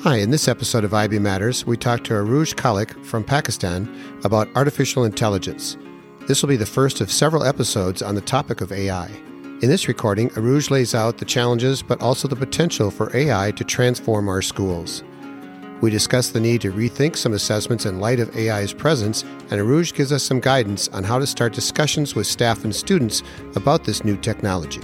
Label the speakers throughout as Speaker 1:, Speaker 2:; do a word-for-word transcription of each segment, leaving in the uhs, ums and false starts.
Speaker 1: Hi, in this episode of I B Matters, we talk to Arooj Khalik from Pakistan about artificial intelligence. This will be the first of several episodes on the topic of A I. In this recording, Arooj lays out the challenges but also the potential for A I to transform our schools. We discuss the need to rethink some assessments in light of A I's presence, and Arooj gives us some guidance on how to start discussions with staff and students about this new technology.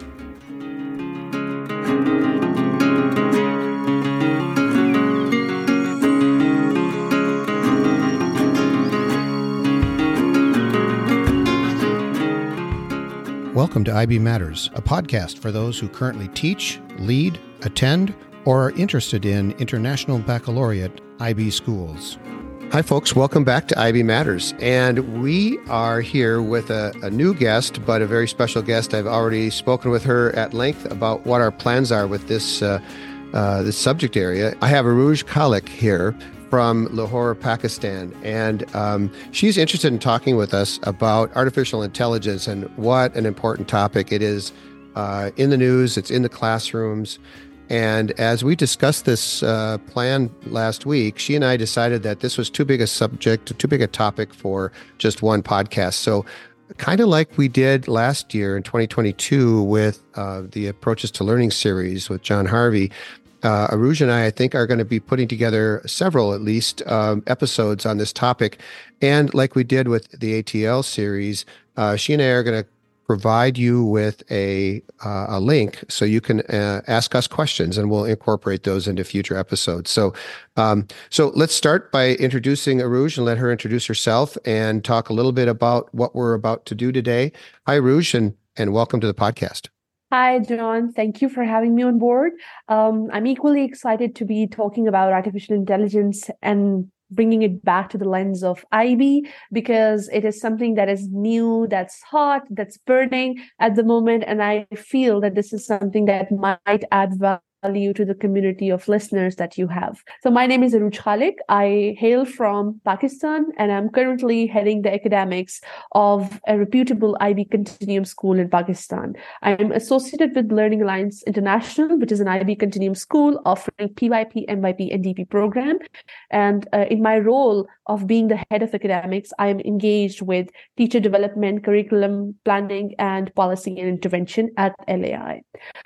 Speaker 1: Welcome to I B Matters, a podcast for those who currently teach, lead, attend, or are interested in International Baccalaureate I B schools. Hi, folks. Welcome back to I B Matters. And we are here with a, a new guest, but a very special guest. I've already spoken with her at length about what our plans are with this, uh, uh, this subject area. I have Arooj Khalik here from Lahore, Pakistan, and um, she's interested in talking with us about artificial intelligence and what an important topic it is uh, in the news. It's in the classrooms. And as we discussed this uh, plan last week, she and I decided that this was too big a subject, too big a topic for just one podcast. So kind of like we did last year in twenty twenty-two with uh, the Approaches to Learning series with John Harvey, Uh, Arooj and I, I think, are going to be putting together several, at least, um, episodes on this topic. And like we did with the A T L series, uh, she and I are going to provide you with a uh, a link so you can uh, ask us questions, and we'll incorporate those into future episodes. So, um, so let's start by introducing Arooj and let her introduce herself and talk a little bit about what we're about to do today. Hi, Arooj, and and welcome to the podcast.
Speaker 2: Hi, John. Thank you for having me on board. Um, I'm equally excited to be talking about artificial intelligence and bringing it back to the lens of I B, because it is something that is new, that's hot, that's burning at the moment. And I feel that this is something that might add value to the community of listeners that you have. So my name is Arooj Khalik. I hail from Pakistan, and I'm currently heading the academics of a reputable I B Continuum school in Pakistan. I'm associated with Learning Alliance International, which is an I B Continuum school offering P Y P, M Y P, and D P program. And uh, in my role of being the head of academics, I am engaged with teacher development, curriculum planning, and policy and intervention at L A I.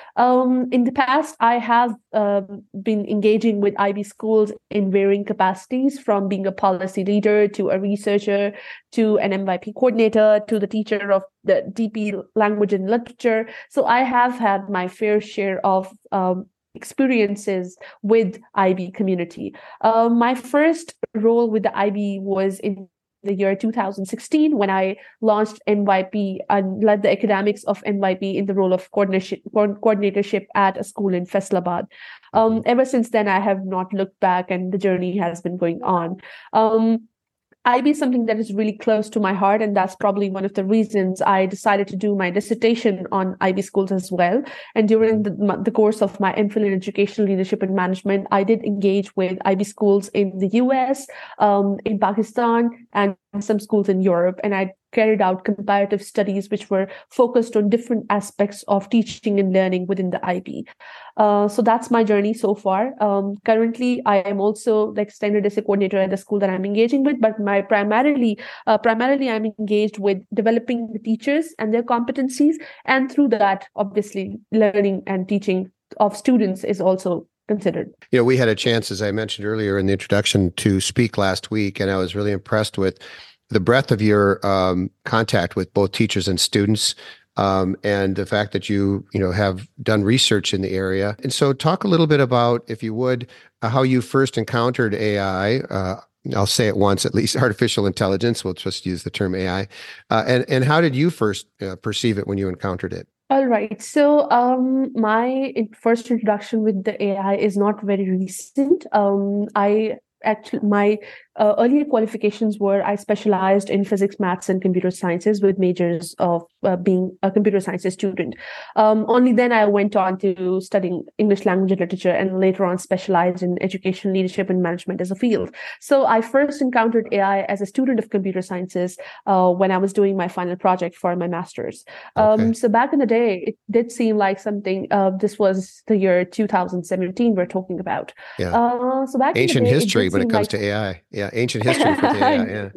Speaker 2: Um, in the past, I have um, been engaging with I B schools in varying capacities, from being a policy leader to a researcher to an M Y P coordinator to the teacher of the D P language and literature. So I have had my fair share of um, experiences with I B community. Uh, my first role with the I B was in the year two thousand sixteen, when I launched N Y P and led the academics of N Y P in the role of coordination, coordinatorship at a school in Faisalabad. Um, ever since then, I have not looked back, and the journey has been going on. Um, I B is something that is really close to my heart, and that's probably one of the reasons I decided to do my dissertation on I B schools as well. And during the, the course of my MPhil in Educational Leadership and Management, I did engage with I B schools in the U S, um, in Pakistan, and some schools in Europe. And I carried out comparative studies which were focused on different aspects of teaching and learning within the I B. Uh, so that's my journey so far. Um, currently, I am also the extended essay coordinator at the school that I'm engaging with, but my primarily, uh, primarily I'm engaged with developing the teachers and their competencies, and through that, obviously, learning and teaching of students is also considered.
Speaker 1: You know, we had a chance, as I mentioned earlier in the introduction, to speak last week, and I was really impressed with the breadth of your um, contact with both teachers and students, um, and the fact that you, you know, have done research in the area. And so talk a little bit about, if you would, uh, how you first encountered A I. Uh, I'll say it once, at least, artificial intelligence. We'll just use the term A I. Uh, and, and how did you first uh, perceive it when you encountered it?
Speaker 2: All right. So um, my first introduction with the A I is not very recent. Um, I actually, my uh, earlier qualifications were I specialized in physics, maths, and computer sciences with majors of uh, being a computer science student. Um, only then I went on to studying English language and literature, and later on specialized in education, leadership, and management as a field. So I first encountered A I as a student of computer sciences uh, when I was doing my final project for my master's.
Speaker 1: Okay.
Speaker 2: Um, so back in the day, it did seem like something. Uh, this was the year two thousand seventeen we're talking about.
Speaker 1: Yeah.
Speaker 2: Uh, so back
Speaker 1: Ancient
Speaker 2: in the day,
Speaker 1: history
Speaker 2: it
Speaker 1: when it comes
Speaker 2: like...
Speaker 1: to A I. Yeah, ancient history for the A I. Yeah.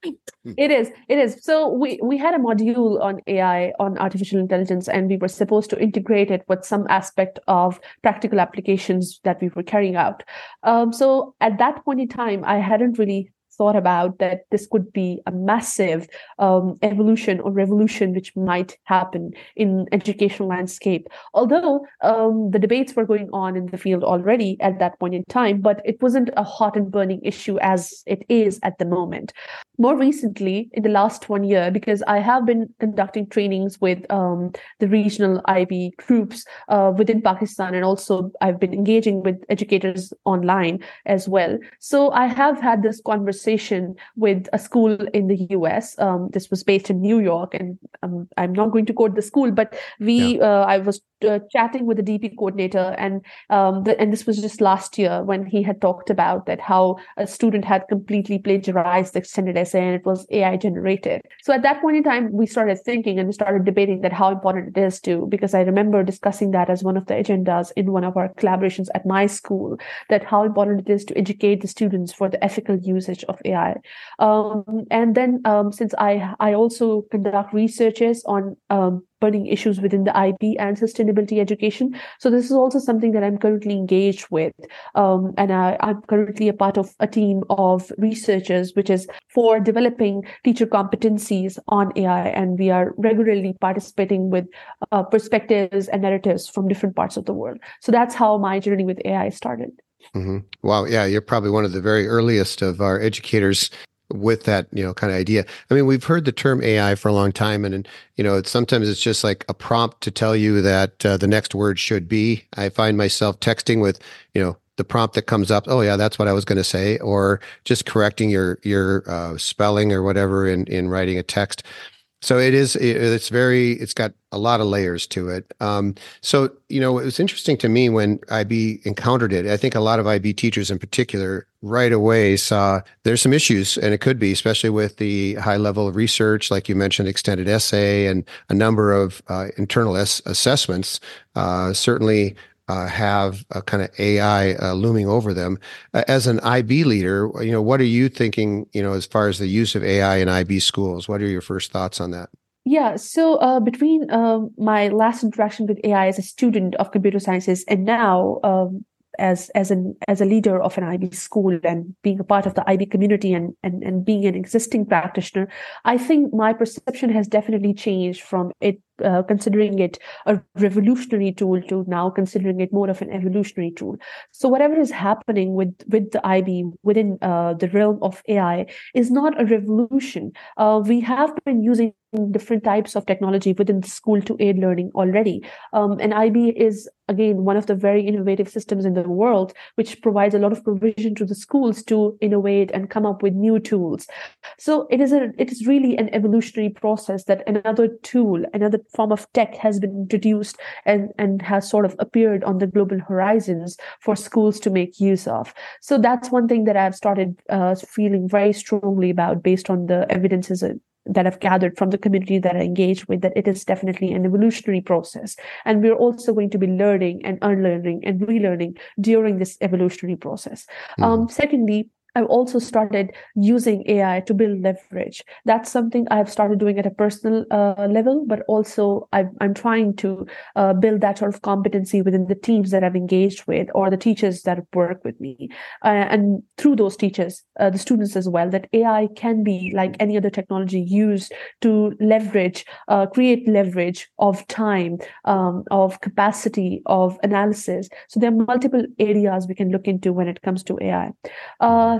Speaker 2: It is. It is. So we we had a module on A I, on artificial intelligence, and we were supposed to integrate it with some aspect of practical applications that we were carrying out. Um, so at that point in time, I hadn't really thought about that this could be a massive um, evolution or revolution which might happen in educational landscape. Although um, the debates were going on in the field already at that point in time, but it wasn't a hot and burning issue as it is at the moment. More recently, in the last one year, because I have been conducting trainings with um, the regional I B groups uh, within Pakistan, and also I've been engaging with educators online as well. So I have had this conversation with a school in the U S. Um, this was based in New York, and um, I'm not going to quote the school, but we
Speaker 1: Yeah.
Speaker 2: uh, I was uh, chatting with the D P coordinator, and um, the, and this was just last year when he had talked about that how a student had completely plagiarized the extended essay and it was A I generated. So at that point in time, we started thinking and we started debating that how important it is to, because I remember discussing that as one of the agendas in one of our collaborations at my school, that how important it is to educate the students for the ethical usage of A I. Um, and then um, since I, I also conduct researches on um, burning issues within the I B and sustainability education. So this is also something that I'm currently engaged with. Um, and I, I'm currently a part of a team of researchers, which is for developing teacher competencies on A I. And we are regularly participating with uh, perspectives and narratives from different parts of the world. So that's how my journey with A I started.
Speaker 1: Mm-hmm. Wow. Yeah. You're probably one of the very earliest of our educators with that, you know, kind of idea. I mean, we've heard the term A I for a long time, and, and you know, it's, sometimes it's just like a prompt to tell you that uh, the next word should be. I find myself texting with, you know, the prompt that comes up. Oh yeah, that's what I was going to say, or just correcting your your uh, spelling or whatever in in writing a text. So it is, it's very, it's got a lot of layers to it. Um, so, you know, it was interesting to me when I B encountered it. I think a lot of I B teachers in particular right away saw there's some issues, and it could be, especially with the high level of research, like you mentioned, extended essay and a number of uh, internal s- assessments, uh, certainly Uh, have a kind of A I uh, looming over them. Uh, as an I B leader, you know, what are you thinking, you know, as far as the use of A I in I B schools? What are your first thoughts on that?
Speaker 2: Yeah, so uh, between um, my last interaction with A I as a student of computer sciences and now um, as as an as a leader of an I B school and being a part of the I B community and and and being an existing practitioner, I think my perception has definitely changed from it uh, considering it a revolutionary tool to now considering it more of an evolutionary tool. So whatever is happening with with the I B within uh, the realm of A I is not a revolution. Uh, we have been using different types of technology within the school to aid learning already. Um, and I B is, again, one of the very innovative systems in the world, which provides a lot of provision to the schools to innovate and come up with new tools. So it is a, it is really an evolutionary process that another tool, another form of tech has been introduced and, and has sort of appeared on the global horizons for schools to make use of. So that's one thing that I've started uh, feeling very strongly about based on the evidences that I've gathered from the community that I engage with, that it is definitely an evolutionary process. And we're also going to be learning and unlearning and relearning during this evolutionary process. Mm-hmm. Um, secondly, I've also started using A I to build leverage. That's something I've started doing at a personal uh, level, but also I've, I'm trying to uh, build that sort of competency within the teams that I've engaged with or the teachers that work with me. Uh, and through those teachers, uh, the students as well, that A I can be like any other technology used to leverage, uh, create leverage of time, um, of capacity, of analysis. So there are multiple areas we can look into when it comes to A I. Uh,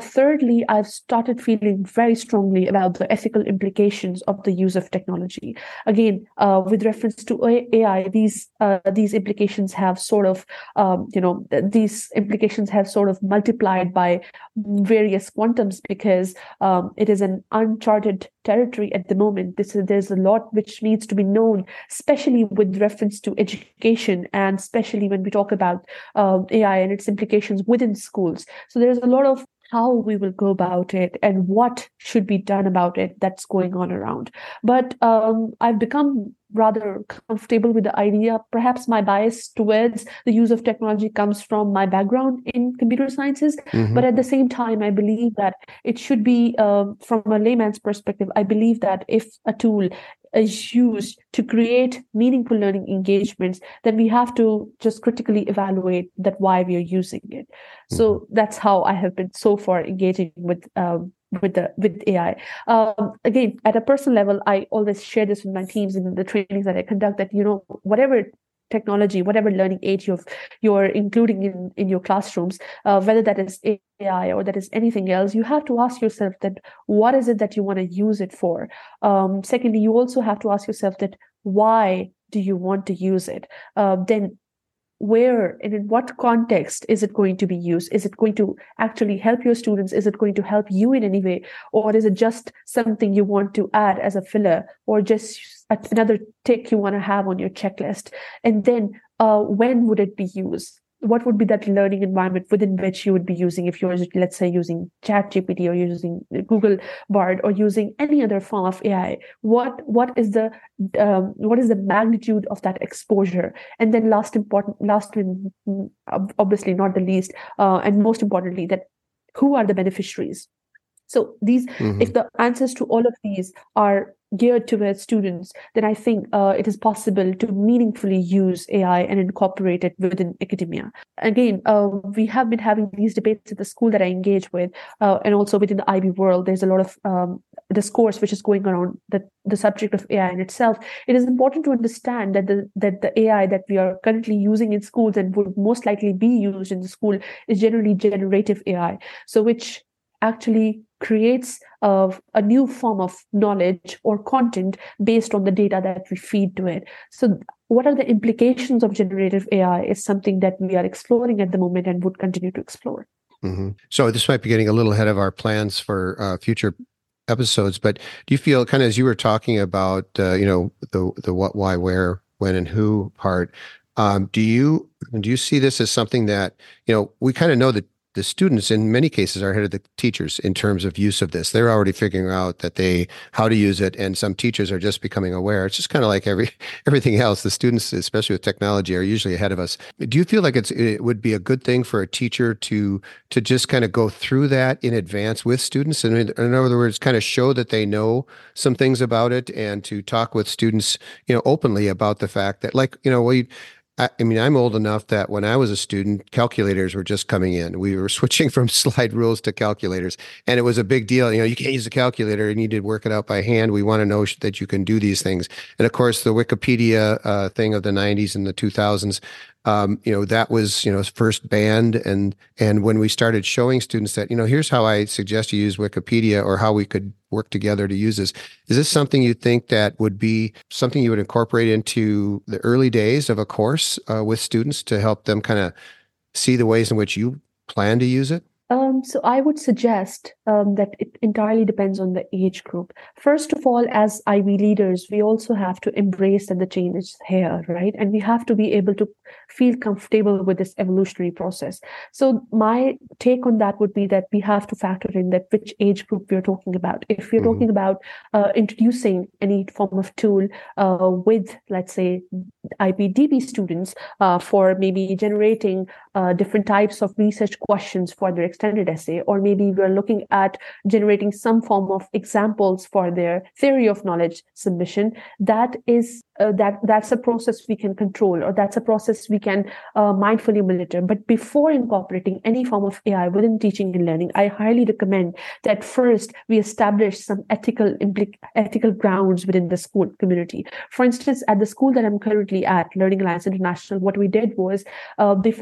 Speaker 2: thirdly, I've started feeling very strongly about the ethical implications of the use of technology. Again, uh, with reference to A I, these uh, these implications have sort of, um, you know, these implications have sort of multiplied by various quantums because um, it is an uncharted territory at the moment. This is, there's a lot which needs to be known, especially with reference to education, and especially when we talk about um, A I and its implications within schools. So there's a lot of how we will go about it and what should be done about it that's going on around. But um, I've become rather comfortable with the idea. Perhaps my bias towards the use of technology comes from my background in computer sciences. Mm-hmm. But at the same time, I believe that it should be, uh, from a layman's perspective, I believe that if a tool is used to create meaningful learning engagements, then we have to just critically evaluate that why we are using it. Mm-hmm. So that's how I have been so far engaging with um, with the with A I. Um, again, at a personal level, I always share this with my teams in the trainings that I conduct, that, you know, whatever technology, whatever learning aid you've, you're including in, in your classrooms, uh, whether that is A I or that is anything else, you have to ask yourself that what is it that you want to use it for? Um, secondly, you also have to ask yourself that why do you want to use it? Uh, then where and in what context is it going to be used? Is it going to actually help your students? Is it going to help you in any way? Or is it just something you want to add as a filler, or just another tick you want to have on your checklist? And then uh, when would it be used? What would be that learning environment within which you would be using, if you're, let's say, using ChatGPT or using Google Bard or using any other form of A I? What what is the um, what is the magnitude of that exposure? And then last important, last and obviously not the least, uh, and most importantly, that who are the beneficiaries? So these, mm-hmm. if the answers to all of these are geared towards students, then I think uh, it is possible to meaningfully use A I and incorporate it within academia. Again, uh, we have been having these debates at the school that I engage with, uh, and also within the I B world. There's a lot of um, discourse which is going around the, the subject of A I in itself. It is important to understand that the that the A I that we are currently using in schools and would most likely be used in the school is generally generative A I, so which actually creates uh, a new form of knowledge or content based on the data that we feed to it. So what are the implications of generative A I is something that we are exploring at the moment and would continue to explore.
Speaker 1: Mm-hmm. So this might be getting a little ahead of our plans for uh, future episodes, but do you feel, kind of as you were talking about, uh, you know, the the what, why, where, when, and who part, um, do you do you see this as something that, you know, we kind of know that the students in many cases are ahead of the teachers in terms of use of this. They're already figuring out that they, how to use it. And some teachers are just becoming aware. It's just kind of like every, everything else. The students, especially with technology, are usually ahead of us. Do you feel like it's, it would be a good thing for a teacher to, to just kind of go through that in advance with students? And in other words, kind of show that they know some things about it, and to talk with students, you know, openly about the fact that, like, you know, we, I mean, I'm old enough that when I was a student, calculators were just coming in. We were switching from slide rules to calculators, and it was a big deal. You know, you can't use a calculator. You need to work it out by hand. We want to know that you can do these things. And of course, the Wikipedia uh, thing of the nineties and the two thousands, um, you know, that was, you know, first banned. And, and when we started showing students that, you know, here's how I suggest you use Wikipedia, or how we could work together to use this. Is this something you think that would be something you would incorporate into the early days of a course uh, with students to help them kind of see the ways in which you plan to use it?
Speaker 2: Um, so I would suggest um, that it entirely depends on the age group. First of all, as I B leaders, we also have to embrace that the change is here, right? And we have to be able to feel comfortable with this evolutionary process. So my take on that would be that we have to factor in that which age group we're talking about. If we're mm-hmm. talking about uh, introducing any form of tool uh, with, let's say, I B D B students uh, for maybe generating uh, different types of research questions for their extended essay, or maybe we're looking at generating some form of examples for their theory of knowledge submission, that is uh, that that's a process we can control, or that's a process we can uh, mindfully monitor. But before incorporating any form of A I within teaching and learning, I highly recommend that first we establish some ethical implic- ethical grounds within the school community. For instance, at the school that I'm currently at, Learning Alliance International, what we did was uh, before developing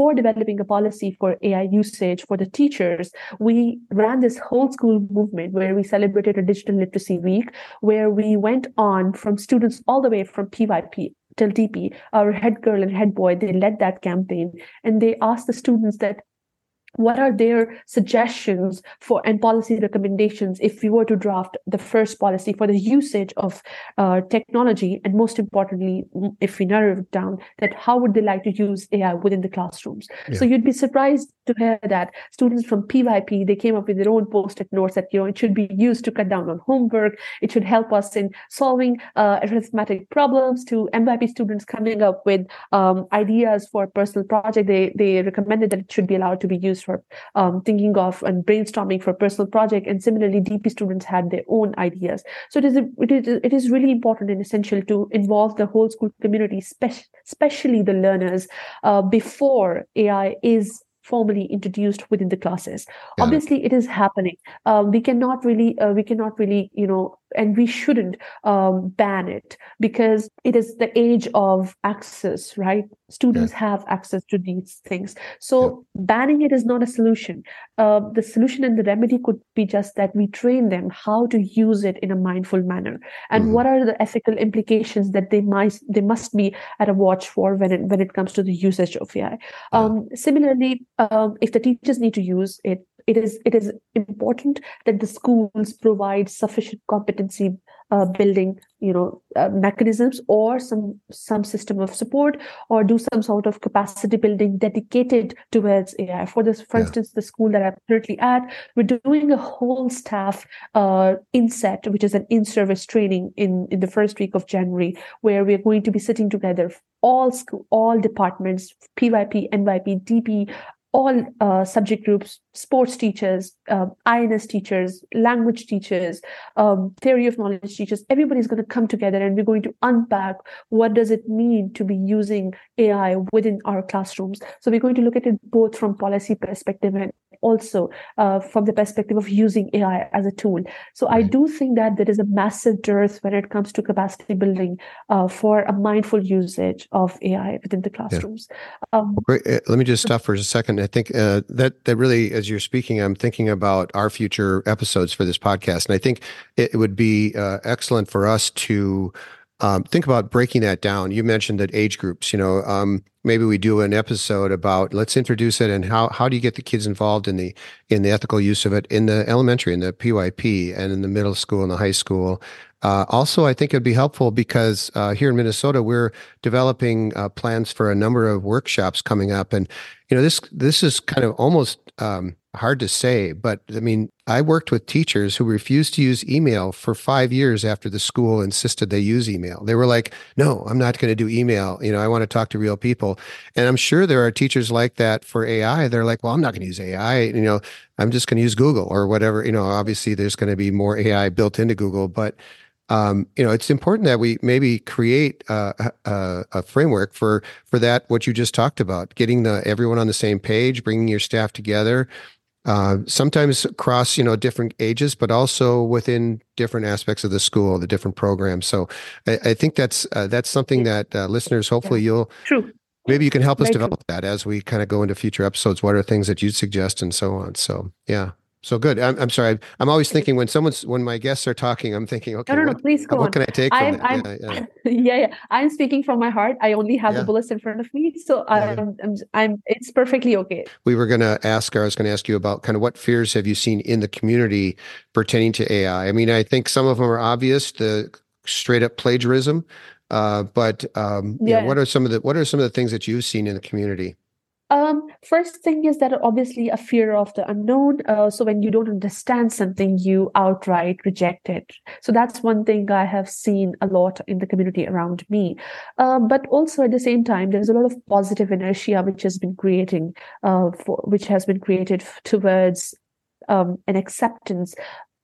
Speaker 2: developing a policy for A I usage for the teachers, we ran this whole school movement where we celebrated a digital literacy week, where we went on from students all the way from P Y P till D P. Our head girl and head boy, they led that campaign, and they asked the students that what are their suggestions for and policy recommendations if we were to draft the first policy for the usage of uh, technology, and most importantly, if we narrow it down, that how would they like to use A I within the classrooms? Yeah. So you'd be surprised to hear that students from P Y P, they came up with their own post-it notes that, you know, it should be used to cut down on homework, it should help us in solving uh, arithmetic problems, to M Y P students coming up with um, ideas for personal project. They, they recommended that it should be allowed to be used for um, thinking of and brainstorming for personal project, and similarly D P students had their own ideas. So it is a, it is it is really important and essential to involve the whole school community, spe- especially the learners, uh, before A I is formally introduced within the classes. Got Obviously, it. it is happening. Um, we cannot really, uh, we cannot really, you know, and we shouldn't um, ban it, because it is the age of access, right? Students yeah. have access to these things. So yeah. banning it is not a solution. Uh, the solution and the remedy could be just that we train them how to use it in a mindful manner, and mm-hmm. what are the ethical implications that they might they must be at a watch for when it when it comes to the usage of A I. Yeah. Um, similarly, um, if the teachers need to use it, it is it is important that the schools provide sufficient competency uh, building, you know, uh, mechanisms, or some some system of support, or do some sort of capacity building dedicated towards A I. For this, for yeah. instance, the school that I'm currently at, we're doing a whole staff uh, inset, which is an in-service training in in the first week of January, where we're going to be sitting together, all school, all departments, P Y P, N Y P, D P, all uh, subject groups, sports teachers, uh, I N S teachers, language teachers, um, theory of knowledge teachers. Everybody's going to come together, and we're going to unpack what does it mean to be using A I within our classrooms. So we're going to look at it both from policy perspective and also uh, from the perspective of using A I as a tool. So I do think that there is a massive dearth when it comes to capacity building uh, for a mindful usage of A I within the classrooms.
Speaker 1: Yeah. Um, Great. Let me just stop for a second. I think uh, that that really, as you're speaking, I'm thinking about our future episodes for this podcast, and I think it would be uh, excellent for us to um, think about breaking that down. You mentioned that age groups. You know, um, maybe we do an episode about let's introduce it, and how how do you get the kids involved in the in the ethical use of it in the elementary, in the P Y P, and in the middle school and the high school. Uh, also, I think it'd be helpful because uh, here in Minnesota, we're developing uh, plans for a number of workshops coming up, and you know this this is kind of almost um, hard to say, but I mean, I worked with teachers who refused to use email for five years after the school insisted they use email. They were like, "No, I'm not going to do email. You know, I want to talk to real people." And I'm sure there are teachers like that for A I. They're like, "Well, I'm not going to use A I. You know, I'm just going to use Google or whatever." You know, obviously, there's going to be more A I built into Google, but Um, you know, it's important that we maybe create uh, a, a framework for for that. What you just talked about, getting the everyone on the same page, bringing your staff together. Uh, sometimes across, you know, different ages, but also within different aspects of the school, the different programs. So, I, I think that's uh, that's something that uh, listeners, hopefully, yeah. you'll
Speaker 2: True.
Speaker 1: Maybe you can help us
Speaker 2: Very
Speaker 1: develop true. that as we kind of go into future episodes. What are things that you'd suggest, and so on. So, yeah. So good. I'm, I'm sorry. I'm always thinking when someone's when my guests are talking, I'm thinking, okay,
Speaker 2: no, no, no,
Speaker 1: what,
Speaker 2: please go
Speaker 1: what
Speaker 2: on.
Speaker 1: can I take from
Speaker 2: I'm,
Speaker 1: that?
Speaker 2: I'm,
Speaker 1: Yeah, yeah.
Speaker 2: yeah, yeah. I'm speaking from my heart. I only have
Speaker 1: Yeah.
Speaker 2: the bullets in front of me, so
Speaker 1: Yeah,
Speaker 2: I'm,
Speaker 1: yeah.
Speaker 2: I'm, I'm. It's perfectly okay.
Speaker 1: We were going to ask, or I was going to ask you about kind of what fears have you seen in the community pertaining to A I? I mean, I think some of them are obvious, the straight up plagiarism, uh, but um, you
Speaker 2: Yeah.
Speaker 1: know, what are some of the what are some of the things that you've seen in the community?
Speaker 2: Um, first thing is that obviously a fear of the unknown. Uh, so when you don't understand something, you outright reject it. So that's one thing I have seen a lot in the community around me. Uh, but also at the same time, there's a lot of positive inertia which has been creating, uh, for, which has been created towards um, an acceptance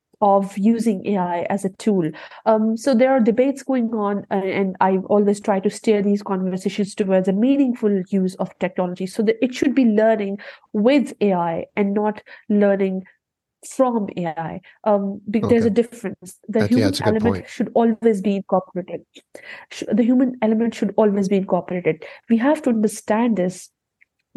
Speaker 2: of using A I as a tool. Um, so there are debates going on, uh, and I always try to steer these conversations towards a meaningful use of technology, so that it should be learning with A I and not learning from A I. Um, okay. There's a difference. The
Speaker 1: that's,
Speaker 2: human
Speaker 1: yeah,
Speaker 2: element
Speaker 1: point.
Speaker 2: should always be incorporated. The human element should always be incorporated. We have to understand this,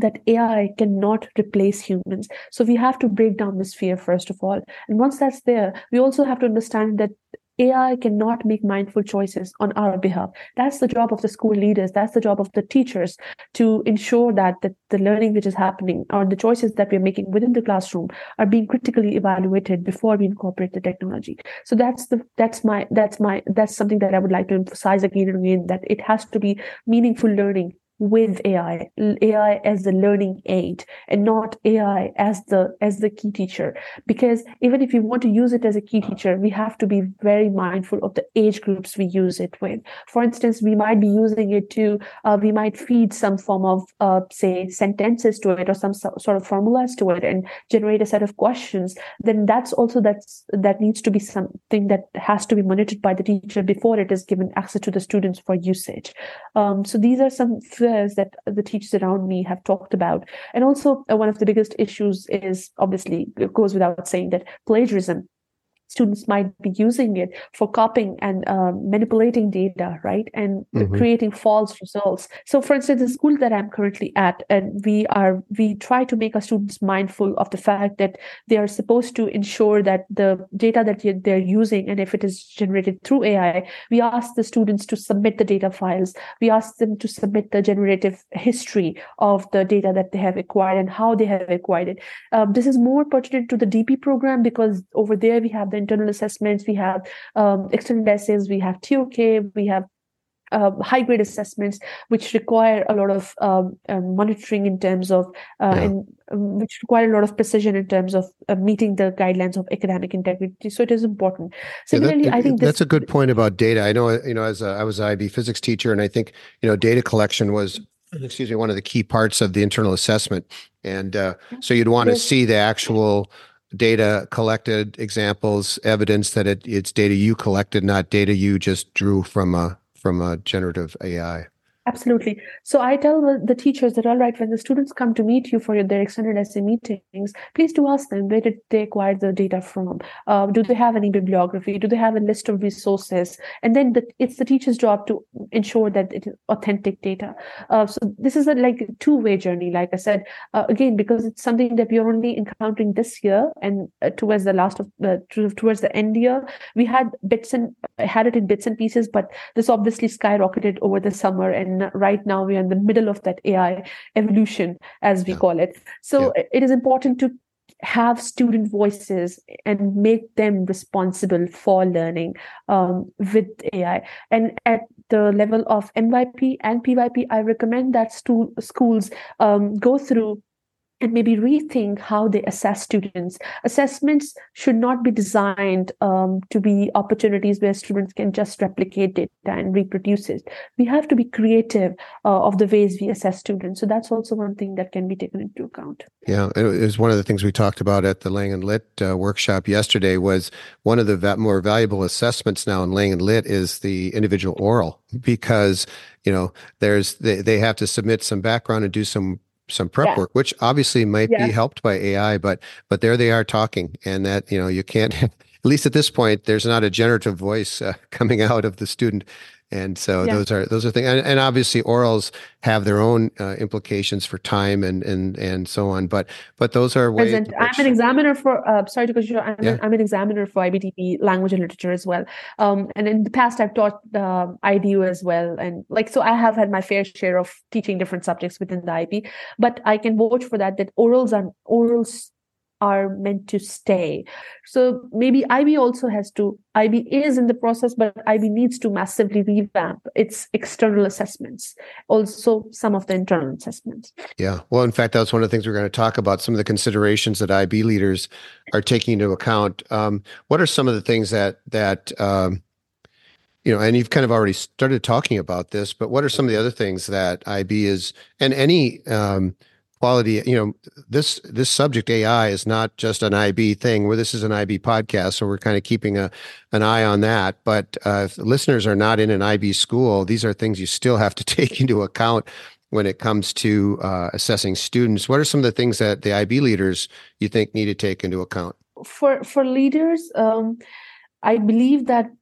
Speaker 2: that A I cannot replace humans. So we have to break down this fear, first of all. And once that's there, we also have to understand that A I cannot make mindful choices on our behalf. That's the job of the school leaders. That's the job of the teachers to ensure that the, the learning which is happening or the choices that we're making within the classroom are being critically evaluated before we incorporate the technology. So that's the that's my that's my that's something that I would like to emphasize again and again, that it has to be meaningful learning with A I, A I as the learning aid, and not A I as the as the key teacher. Because even if you want to use it as a key teacher, we have to be very mindful of the age groups we use it with. For instance, we might be using it to, uh, we might feed some form of, uh, say, sentences to it or some so, sort of formulas to it and generate a set of questions. Then that's also that's that needs to be something that has to be monitored by the teacher before it is given access to the students for usage. Um, so these are some that the teachers around me have talked about. And also uh, one of the biggest issues is, obviously, it goes without saying, that plagiarism. Students might be using it for copying and uh, manipulating data, right? And mm-hmm. creating false results. So for instance, the school that I'm currently at, and we are, we try to make our students mindful of the fact that they are supposed to ensure that the data that they're using, and if it is generated through A I, we ask the students to submit the data files. We ask them to submit the generative history of the data that they have acquired and how they have acquired it. Um, this is more pertinent to the D P program, because over there we have the internal assessments, we have um, extended essays, we have T O K, we have uh, high grade assessments, which require a lot of um, uh, monitoring in terms of, uh, yeah. and um, which require a lot of precision in terms of uh, meeting the guidelines of academic integrity. So it is important. Similarly,
Speaker 1: yeah, that,
Speaker 2: I think
Speaker 1: that's
Speaker 2: this,
Speaker 1: a good point about data. I know, you know, as a, I was an I B physics teacher, and I think, you know, data collection was, excuse me, one of the key parts of the internal assessment. And uh, so you'd want to see the actual data collected, examples, evidence that it, it's data you collected, not data you just drew from a from a generative A I.
Speaker 2: Absolutely. So I tell the teachers that, all right, when the students come to meet you for their extended essay meetings, please do ask them, where did they acquire the data from? Uh, do they have any bibliography? Do they have a list of resources? And then the, it's the teacher's job to ensure that it is authentic data. Uh, so this is a like two-way journey, like I said, uh, again, because it's something that we are only encountering this year, and uh, towards the last of uh, towards the end year, we had bits and had it in bits and pieces, but this obviously skyrocketed over the summer, and right now we are in the middle of that A I evolution, as we yeah. call it. So yeah. it is important to have student voices and make them responsible for learning um, with A I. And at the level of M Y P and P Y P, I recommend that stu- schools um, go through and maybe rethink how they assess students. Assessments should not be designed um, to be opportunities where students can just replicate data and reproduce it. We have to be creative uh, of the ways we assess students. So that's also one thing that can be taken into account.
Speaker 1: Yeah, it was one of the things we talked about at the Lang and Lit uh, workshop yesterday. Was one of the va- more valuable assessments now in Lang and Lit is the individual oral, because, you know, there's they, they have to submit some background and do some some prep yeah. work, which obviously might yeah. be helped by A I, but but there they are talking, and that, you know, you can't, at least at this point, there's not a generative voice uh, coming out of the student. And so yeah. those are those are things, and, and obviously orals have their own uh, implications for time and and and so on. But but those are ways.
Speaker 2: Which... I'm an examiner for. Uh, sorry to cut you. I'm, yeah. an, I'm an examiner for I B T P language and literature as well. Um, and in the past, I've taught uh, I D U as well, and like so, I have had my fair share of teaching different subjects within the I B. But I can vouch for that. That orals are orals. are meant to stay. So maybe I B also has to, I B is in the process, but I B needs to massively revamp its external assessments, also some of the internal assessments.
Speaker 1: Yeah. Well, in fact, that's one of the things we're going to talk about, some of the considerations that I B leaders are taking into account. Um, what are some of the things that, that, um, you know, and you've kind of already started talking about this, but what are some of the other things that I B is, and any, um, quality, you know, this this subject A I is not just an I B thing, where this is an I B podcast, so we're kind of keeping a an eye on that. But uh, if listeners are not in an I B school, these are things you still have to take into account when it comes to uh, assessing students. What are some of the things that the I B leaders you think need to take into account?
Speaker 2: For for leaders, um, I believe that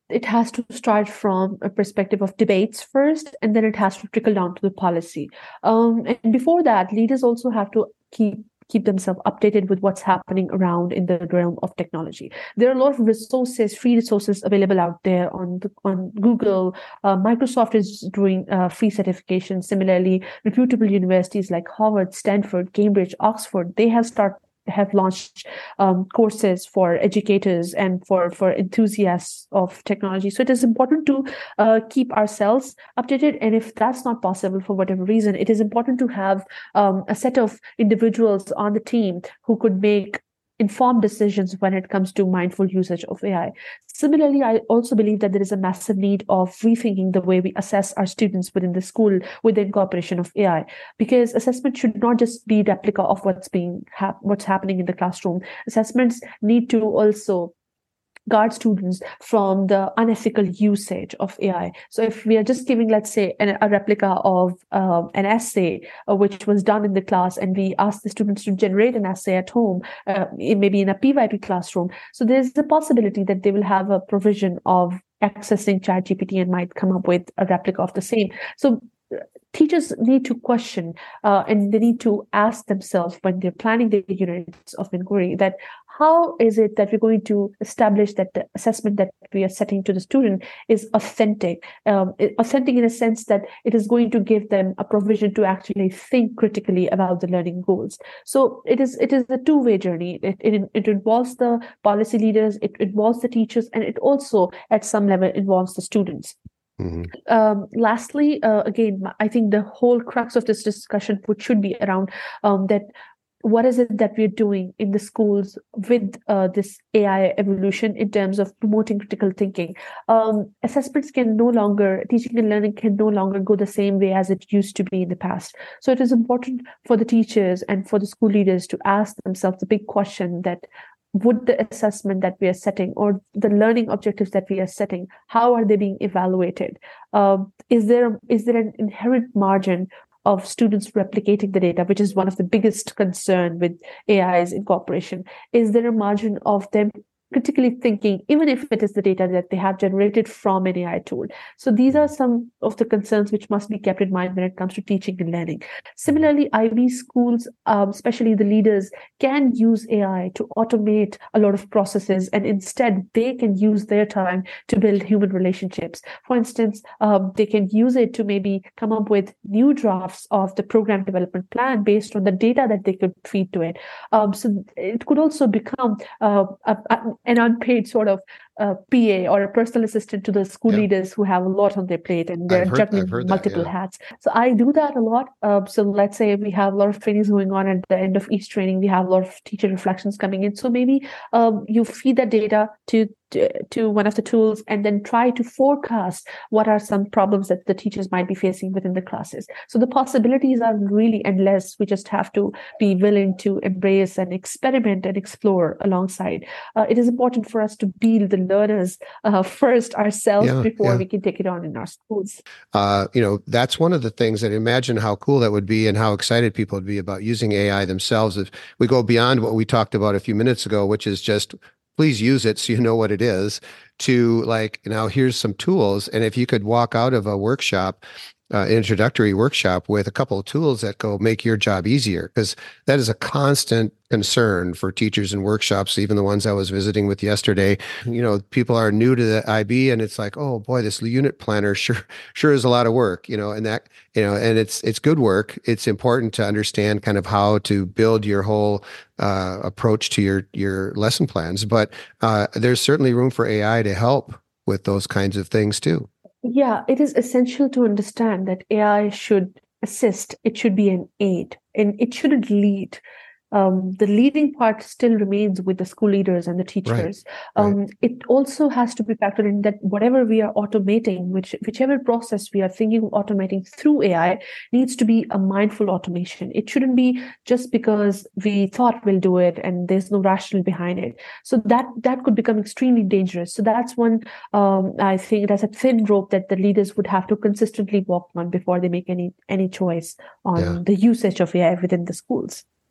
Speaker 2: it has to start from a perspective of debates first, and then it has to trickle down to the policy. Um, and before that, leaders also have to keep keep themselves updated with what's happening around in the realm of technology. There are a lot of resources, free resources available out there on the, on Google. Uh, Microsoft is doing uh, free certification. Similarly, reputable universities like Harvard, Stanford, Cambridge, Oxford, they have started have launched um, courses for educators and for, for enthusiasts of technology. So it is important to uh, keep ourselves updated. And if that's not possible for whatever reason, it is important to have um, a set of individuals on the team who could make informed decisions when it comes to mindful usage of A I. Similarly, I also believe that there is a massive need of rethinking the way we assess our students within the school with the incorporation of A I, because assessment should not just be replica of what's being ha- what's happening in the classroom. Assessments need to also guard students from the unethical usage of A I. So if we are just giving, let's say, an, a replica of uh, an essay uh, which was done in the class, and we ask the students to generate an essay at home, uh, maybe in a P Y P classroom, so there's the possibility that they will have a provision of accessing ChatGPT and might come up with a replica of the same. So teachers need to question uh, and they need to ask themselves when they're planning their units of inquiry that how is it that we're going to establish that the assessment that we are setting to the student is authentic, um, authentic in a sense that it is going to give them a provision to actually think critically about the learning goals. So it is it is a two-way journey. It, it, it involves the policy leaders, it involves the teachers, and it also at some level involves the students. Mm-hmm. Um, lastly, uh, again, I think the whole crux of this discussion which should be around um, that what is it that we're doing in the schools with uh, this A I evolution in terms of promoting critical thinking. Um, assessments can no longer, teaching and learning can no longer go the same way as it used to be in the past. So it is important for the teachers and for the school leaders to ask themselves the big question that would the assessment that we are setting or the learning objectives that we are setting, how are they being evaluated? Uh, is there is there an inherent margin of students replicating the data, which is one of the biggest concern with A I's incorporation? Is there a margin of them critically thinking, even if it is the data that they have generated from an A I tool? So these are some of the concerns which must be kept in mind when it comes to teaching and learning. Similarly, I B schools, um, especially the leaders, can use A I to automate a lot of processes, and instead they can use their time to build human relationships. For instance, um, they can use it to maybe come up with new drafts of the program development plan based on the data that they could feed to it. Um, so it could also become uh, a, a an unpaid sort of uh, P A or a personal assistant to the school yeah. leaders who have a lot on their plate and they're heard, juggling multiple that, yeah. hats. So I do that a lot. Uh, so let's say we have a lot of trainings going on at the end of each training. We have a lot of teacher reflections coming in. So maybe um, you feed that data to to one of the tools and then try to forecast what are some problems that the teachers might be facing within the classes. So the possibilities are really endless. We just have to be willing to embrace and experiment and explore alongside. Uh, it is important for us to be the learners uh, first ourselves yeah, before yeah. we can take it on in our schools.
Speaker 1: Uh, you know, that's one of the things that imagine how cool that would be and how excited people would be about using A I themselves. If we go beyond what we talked about a few minutes ago, which is just please use it so you know what it is, to like, now here's some tools. And if you could walk out of a workshop, uh, introductory workshop with a couple of tools that go make your job easier, because that is a constant concern for teachers in workshops, even the ones I was visiting with yesterday. You know, people are new to the I B and it's like, oh boy, this unit planner sure sure is a lot of work, you know, and that, you know, and it's it's good work. It's important to understand kind of how to build your whole uh, approach to your your lesson plans. But uh, there's certainly room for A I to help with those kinds of things too.
Speaker 2: Yeah, it is essential to understand that A I should assist. It should be an aid and it shouldn't lead. Um, the leading part still remains with the school leaders and the teachers. Right. Um, right. It also has to be factored in that whatever we are automating, which whichever process we are thinking of automating through A I, needs to be a mindful automation. It shouldn't be just because we thought we'll do it and there's no rationale behind it. So that that could become extremely dangerous. So that's one, um, I think that's a thin rope that the leaders would have to consistently walk on before they make any any choice on yeah. the usage of A I within the schools.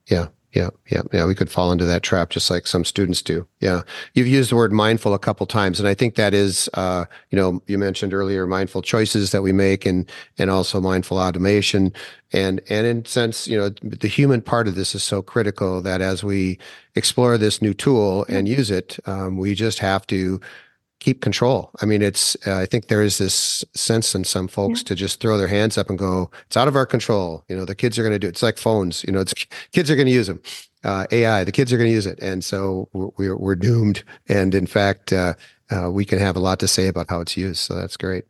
Speaker 1: Yeah. Yeah, yeah, yeah. We could fall into that trap just like some students do. Yeah, you've used the word mindful a couple times, and I think that is, uh, you know, you mentioned earlier mindful choices that we make, and and also mindful automation, and and in sense, you know, the human part of this is so critical that as we explore this new tool and use it, um, we just have to keep control. I mean, it's, uh, I think there is this sense in some folks
Speaker 2: Yeah.
Speaker 1: to just throw their hands up and go, it's out of our control. You know, the kids are going to do it. It's like phones, you know, it's kids are going to use them. Uh, A I, the kids are going to use it. And so we're, we're doomed. And in fact, uh, uh, we can have a lot to say about how it's used. So that's great.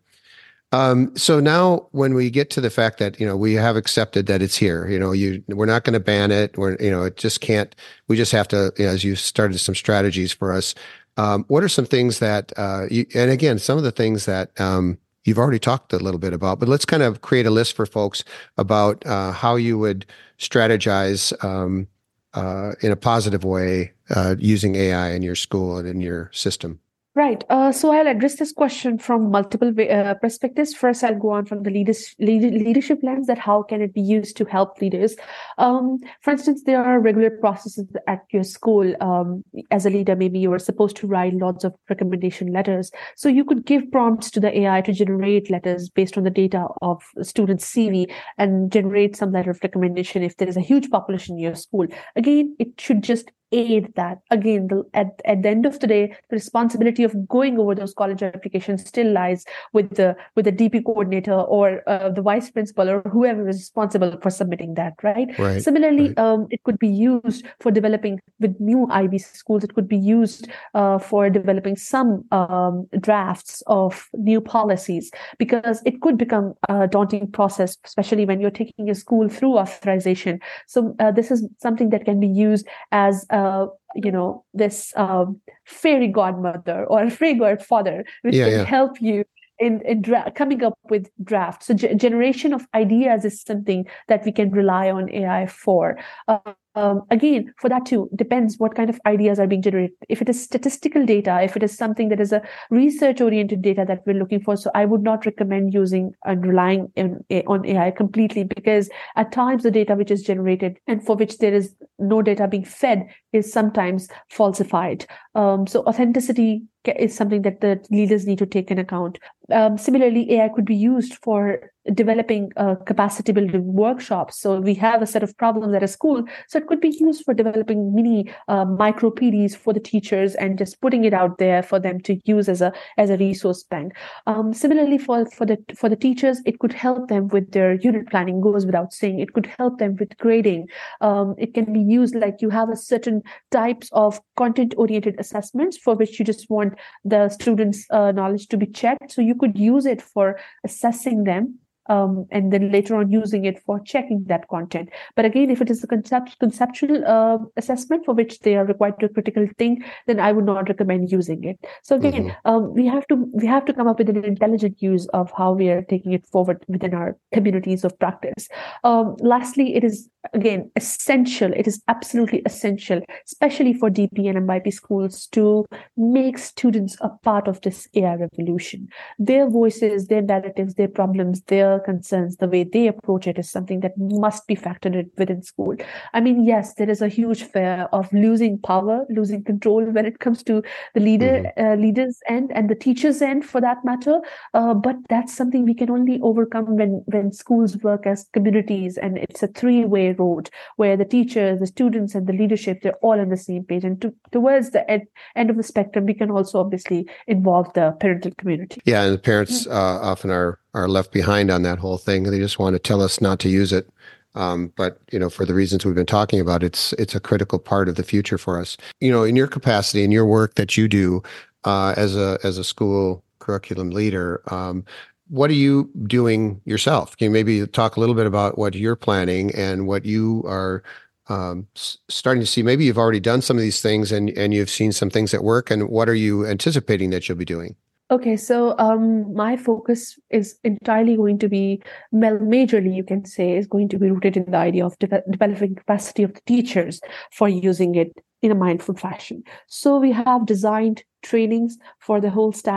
Speaker 1: Um, so now when we get to the fact that, you know, we have accepted that it's here, you know, you, we're not going to ban it. We're, you know, it just can't, we just have to, you know, as you started some strategies for us, um, what are some things that, uh, you, and again, some of the things that, um, you've already talked a little bit about, but let's kind of create a list for folks about, uh, how you would strategize, um, uh, in a positive way, uh, using A I in your school and in your system.
Speaker 2: Right. Uh, so I'll address this question from multiple uh, perspectives. First, I'll go on from the leaders, lead, leadership lens, that how can it be used to help leaders? Um, for instance, there are regular processes at your school. Um, as a leader, maybe you are supposed to write lots of recommendation letters. So you could give prompts to the A I to generate letters based on the data of students' C V and generate some letter of recommendation if there is a huge population in your school. Again, it should just aid that. Again, the, at, at the end of the day, the responsibility of going over those college applications still lies with the with the D P coordinator or uh, the vice principal or whoever is responsible for submitting that, right?
Speaker 1: Right.
Speaker 2: Similarly,
Speaker 1: Right.
Speaker 2: um, it could be used for developing with new I B schools. It could be used uh, for developing some um, drafts of new policies, because it could become a daunting process, especially when you're taking a school through authorization. So uh, this is something that can be used as uh, you know, this um, fairy godmother or a fairy godfather, which
Speaker 1: Yeah,
Speaker 2: can
Speaker 1: yeah.
Speaker 2: help you in, in dra- coming up with drafts. So ge- generation of ideas is something that we can rely on A I for. Uh, um, again, for that too, depends what kind of ideas are being generated. If it is statistical data, if it is something that is a research-oriented data that we're looking for, so I would not recommend using and relying in, on A I completely, because at times the data which is generated and for which there is no data being fed is sometimes falsified. Um, so authenticity is something that the leaders need to take in account. Um, similarly, A I could be used for developing uh, capacity building workshops. So we have a set of problems at a school, so it could be used for developing mini uh, micro P Ds for the teachers and just putting it out there for them to use as a as a resource bank. Um, similarly, for for the for the teachers, it could help them with their unit planning. Goes without saying, it could help them with grading. Um, it can be used like you have a certain types of content oriented assessments for which you just want the students' uh, knowledge to be checked. So you could use it for assessing them. Um, and then later on using it for checking that content. But again, if it is a concept, conceptual uh, assessment for which they are required to critically think, then I would not recommend using it. So again, mm-hmm. um, we have to we have to come up with an intelligent use of how we are taking it forward within our communities of practice. Um, lastly, it is again essential. It is absolutely essential, especially for D P and M Y P schools, to make students a part of this A I revolution. Their voices, their narratives, their problems, their concerns, the way they approach it is something that must be factored in within school. I mean, yes, there is a huge fear of losing power, losing control when it comes to the leader, mm-hmm. uh, leaders end and the teachers end for that matter. Uh, but that's something we can only overcome when, when schools work as communities, and it's a three-way road where the teachers, the students, and the leadership, they're all on the same page. And to, towards the ed, end of the spectrum, we can also obviously involve the parental community.
Speaker 1: Yeah, and the parents uh, often are are left behind on that whole thing. They just want to tell us not to use it. Um, but, you know, for the reasons we've been talking about, it's it's a critical part of the future for us. You know, in your capacity, in your work that you do uh, as a as a school curriculum leader, um, what are you doing yourself? Can you maybe talk a little bit about what you're planning and what you are um, s- starting to see? Maybe you've already done some of these things and, and you've seen some things that work. And what are you anticipating that you'll be doing?
Speaker 2: Okay, so um, my focus is entirely going to be, majorly you can say, is going to be rooted in the idea of de- developing capacity of the teachers for using it in a mindful fashion. So we have designed trainings for the whole staff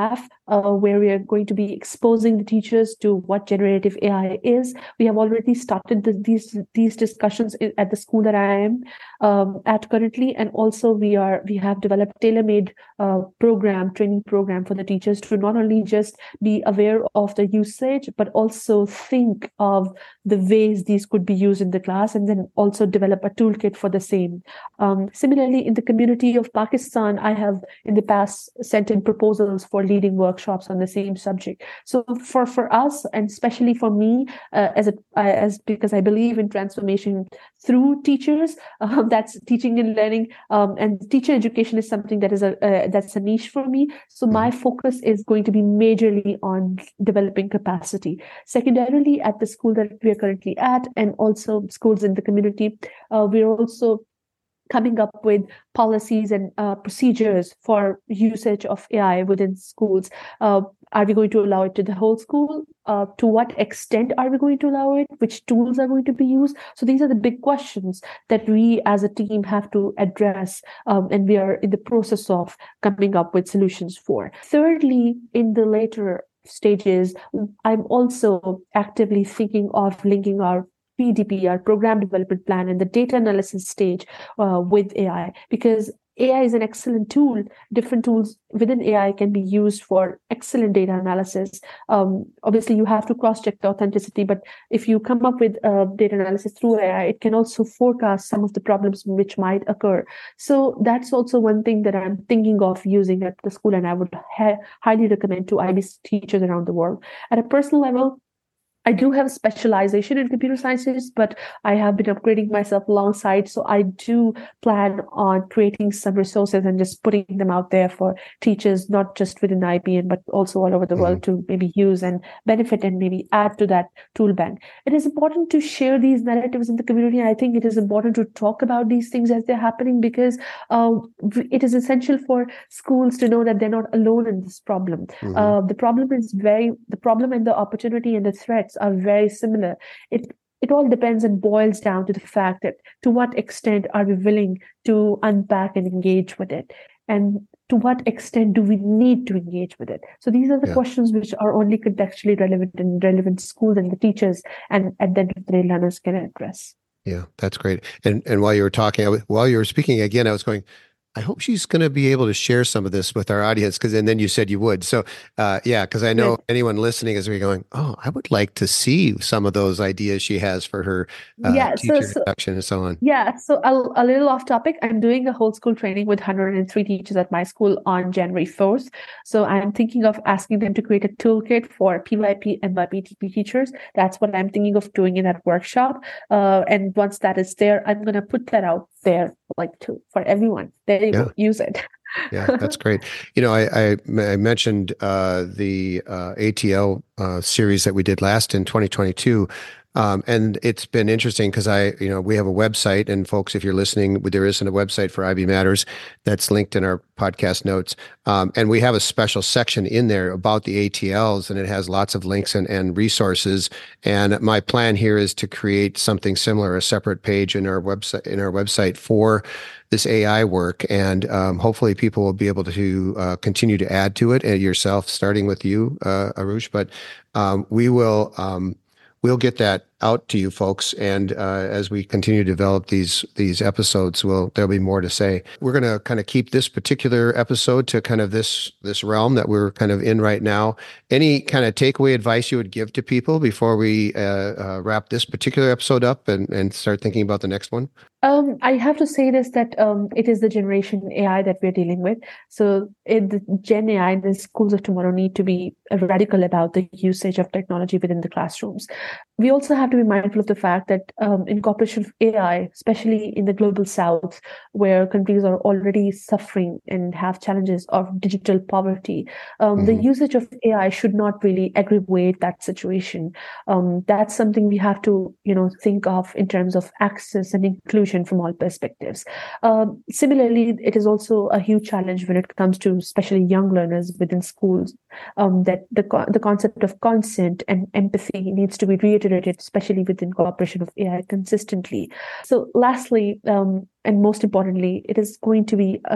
Speaker 2: uh, where we are going to be exposing the teachers to what generative A I is. We have already started the, these these discussions at the school that I am um, at currently, and also we are we have developed tailor-made uh, program training program for the teachers to not only just be aware of the usage, but also think of the ways these could be used in the class, and then also develop a toolkit for the same. Um, similarly, in the community of Pakistan, I have in the past sent in proposals for leading workshops on the same subject. So for, for us, and especially for me, uh, as a, uh, as because I believe in transformation through teachers, um, that's teaching and learning, um, and teacher education is something that is a uh, that's a niche for me. So my focus is going to be majorly on developing capacity. Secondarily, at the school that we are currently at, and also schools in the community, uh, we are also coming up with policies and uh, procedures for usage of A I within schools. Uh, are we going to allow it to the whole school? Uh, to what extent are we going to allow it? Which tools are going to be used? So these are the big questions that we as a team have to address, um, and we are in the process of coming up with solutions for. Thirdly, in the later stages, I'm also actively thinking of linking our P D P, our program development plan, and the data analysis stage uh, with A I, because A I is an excellent tool. Different tools within A I can be used for excellent data analysis. Um, obviously, you have to cross-check the authenticity, but if you come up with uh, data analysis through A I, it can also forecast some of the problems which might occur. So that's also one thing that I'm thinking of using at the school, and I would ha- highly recommend to I B teachers around the world. At a personal level, I do have a specialization in computer sciences, but I have been upgrading myself alongside. So I do plan on creating some resources and just putting them out there for teachers, not just within I B M, but also all over the mm-hmm. world to maybe use and benefit and maybe add to that tool bank. It is important to share these narratives in the community. I think it is important to talk about these things as they're happening, because uh, it is essential for schools to know that they're not alone in this problem. Mm-hmm. Uh, the problem is very, the problem and the opportunity and the threats are very similar. It it all depends and boils down to the fact that to what extent are we willing to unpack and engage with it, and to what extent do we need to engage with it. So these are the yeah. questions which are only contextually relevant in relevant schools, and the teachers and at the end of the day learners can address.
Speaker 1: Yeah, that's great. And and while you were talking, I was, while you were speaking again, I was going, I hope she's going to be able to share some of this with our audience, because and then you said you would. So uh, yeah, because I know yeah. anyone listening is going, oh, I would like to see some of those ideas she has for her uh,
Speaker 2: yeah,
Speaker 1: teacher
Speaker 2: so, so,
Speaker 1: induction and so on.
Speaker 2: Yeah, so a, a little off topic. I'm doing a whole school training with one hundred three teachers at my school on January fourth. So I'm thinking of asking them to create a toolkit for P Y P and Y P T P teachers. That's what I'm thinking of doing in that workshop. Uh, and once that is there, I'm going to put that out there like to for everyone. There you yeah. go, use it.
Speaker 1: Yeah, that's great. You know, I I, I mentioned uh, the uh, A T L uh, series that we did last in twenty twenty-two. Um, and it's been interesting because I, you know, we have a website, and folks, if you're listening, there isn't a website for I B Matters that's linked in our podcast notes. Um, and we have a special section in there about the A T Ls, and it has lots of links and, and resources. And my plan here is to create something similar, a separate page in our website, in our website for this A I work. And um, hopefully people will be able to uh, continue to add to it, and yourself, starting with you, uh, Arush. But um, we will, um, We'll get that out to you folks, and uh, as we continue to develop these these episodes, we'll there'll be more to say. We're going to kind of keep this particular episode to kind of this this realm that we're kind of in right now. Any kind of takeaway advice you would give to people before we uh, uh, wrap this particular episode up and, and start thinking about the next one?
Speaker 2: Um, I have to say this, that um, it is the generation A I that we're dealing with. So it, the Gen A I, the schools of tomorrow need to be radical about the usage of technology within the classrooms. We also have to be mindful of the fact that um, incorporation of A I, especially in the global south, where countries are already suffering and have challenges of digital poverty, um, mm-hmm. the usage of A I should not really aggravate that situation. Um, that's something we have to, you know, think of in terms of access and inclusion from all perspectives. Um, similarly, it is also a huge challenge when it comes to especially young learners within schools, um, that the, co- the concept of consent and empathy needs to be reiterated, especially with the incorporation of A I consistently. So lastly, um, and most importantly, it is going to be a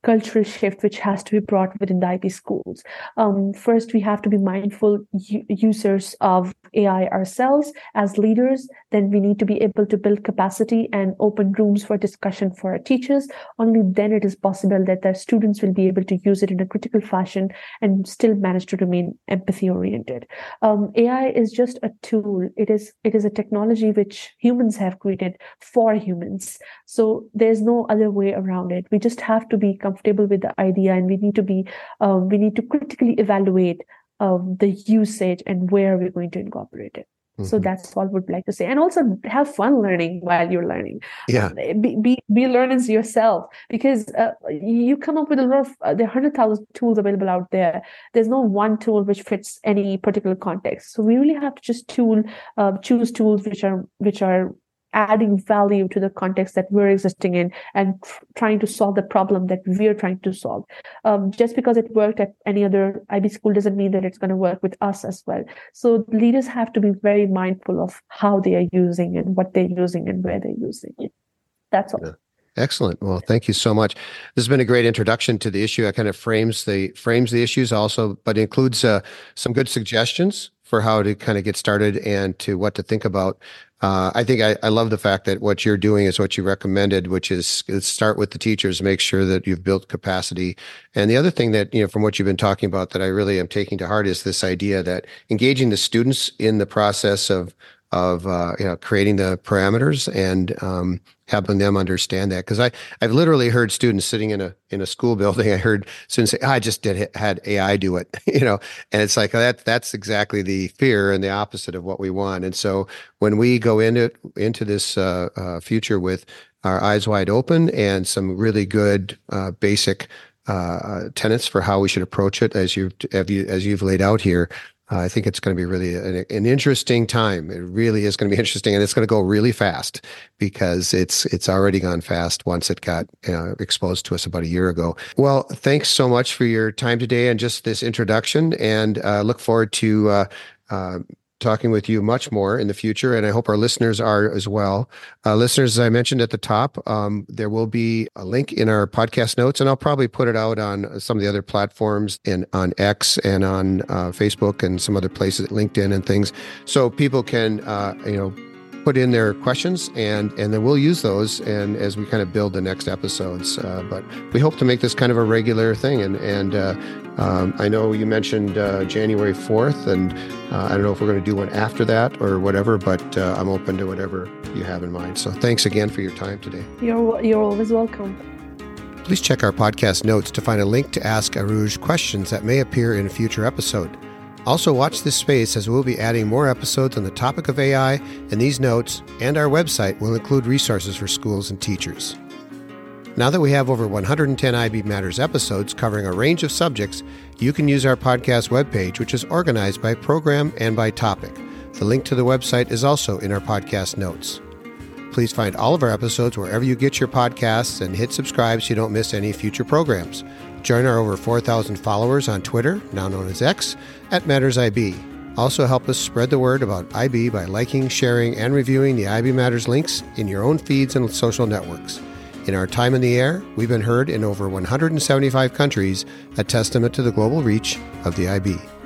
Speaker 2: cultural shift which has to be brought within the I B schools. Um, first, we have to be mindful u- users of A I ourselves as leaders. Then we need to be able to build capacity and open rooms for discussion for our teachers. Only then it is possible that the students will be able to use it in a critical fashion and still manage to remain empathy oriented. Um, A I is just a tool. It is it is a technology which humans have created for humans. So there's no other way around it. We just have to be comfortable with the idea, and we need to be um, we need to critically evaluate um, the usage and where we're going to incorporate it. Mm-hmm. So that's all I would like to say. And also have fun learning while you're learning.
Speaker 1: Yeah.
Speaker 2: Be be, be learners yourself, because uh, you come up with a lot of, uh, there are one hundred thousand tools available out there. There's no one tool which fits any particular context. So we really have to just tool, uh, choose tools which are which are adding value to the context that we're existing in and tr- trying to solve the problem that we're trying to solve. Um, just because it worked at any other I B school doesn't mean that it's going to work with us as well. So leaders have to be very mindful of how they are using and what they're using and where they're using it. That's all.
Speaker 1: Yeah. Excellent. Well, thank you so much. This has been a great introduction to the issue. It kind of frames the frames the issues also, but includes uh, some good suggestions for how to kind of get started and to what to think about. Uh, I think I, I love the fact that what you're doing is what you recommended, which is, is start with the teachers, make sure that you've built capacity. And the other thing that, you know, from what you've been talking about that I really am taking to heart is this idea that engaging the students in the process of of uh, you know, creating the parameters and um, helping them understand that. Because I I've literally heard students sitting in a in a school building. I heard students say, oh, "I just did had A I do it," you know, and it's like that. That's exactly the fear and the opposite of what we want. And so when we go into into this uh, uh, future with our eyes wide open and some really good uh, basic uh, tenets for how we should approach it, as you as you've laid out here. Uh, I think it's going to be really an, an interesting time. It really is going to be interesting, and it's going to go really fast because it's it's already gone fast once it got uh, exposed to us about a year ago. Well, thanks so much for your time today and just this introduction, and uh, look forward to uh, uh, talking with you much more in the future, and I hope our listeners are as well. Uh, listeners, as I mentioned at the top, um, there will be a link in our podcast notes, and I'll probably put it out on some of the other platforms and on X and on uh, Facebook and some other places, LinkedIn and things, so people can, uh, you know, put in their questions, and and then we'll use those and as we kind of build the next episodes. Uh, but we hope to make this kind of a regular thing. And and uh, um, I know you mentioned uh, January fourth, and uh, I don't know if we're going to do one after that or whatever, but uh, I'm open to whatever you have in mind. So thanks again for your time today.
Speaker 2: You're you're always welcome.
Speaker 1: Please check our podcast notes to find a link to ask Arooj questions that may appear in a future episode. Also, watch this space as we'll be adding more episodes on the topic of A I, and these notes and our website will include resources for schools and teachers. Now that we have over one hundred ten I B Matters episodes covering a range of subjects, you can use our podcast webpage, which is organized by program and by topic. The link to the website is also in our podcast notes. Please find all of our episodes wherever you get your podcasts and hit subscribe so you don't miss any future programs. Join our over four thousand followers on Twitter, now known as X, at Matters I B. Also help us spread the word about I B by liking, sharing, and reviewing the I B Matters links in your own feeds and social networks. In our time in the air, we've been heard in over one hundred seventy-five countries, a testament to the global reach of the I B.